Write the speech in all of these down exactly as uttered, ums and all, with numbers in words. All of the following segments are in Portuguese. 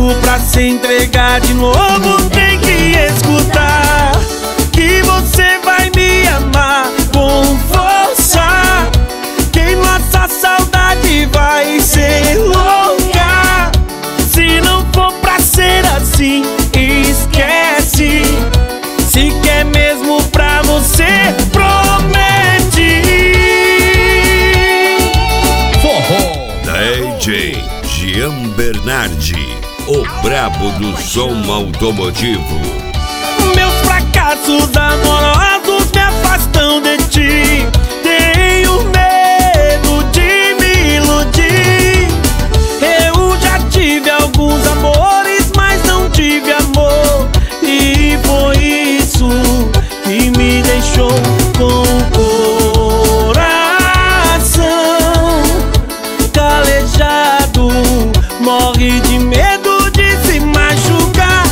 calejado pra se entregar de novo. Tem que escutar que você vai me amar com força, que nossa saudade vai ser louca. Se não for pra ser assim, esquece. Se quer mesmo pra você, promete. Forró D J Jean Bernardi, o brabo do som automotivo. Meus fracassos amorosos me afastam de ti. Tenho medo de me iludir. Eu já tive alguns amores, mas não tive amor. E foi isso que me deixou com o coração calejado. Morre de medo de se machucar.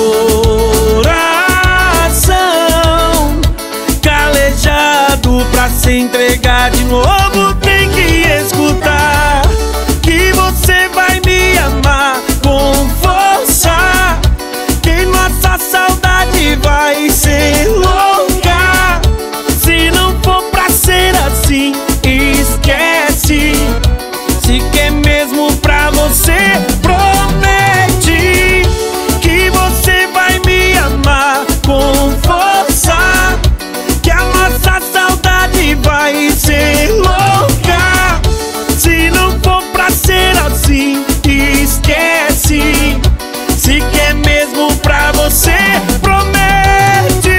Coração calejado pra se entregar de novo. Tem que escutar que você vai me amar com força, que nossa saudade vai ser louca. Se não for pra ser assim, esquece. Se quer mesmo pra você, promete que você vai me amar com força, que a nossa saudade vai ser louca. Se não for pra ser assim, esquece. Se quer mesmo pra você, promete.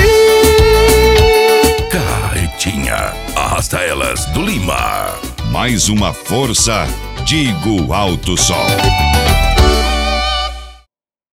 Carretinha, arrasta elas do Lima. Mais uma força, Digo Alto Som.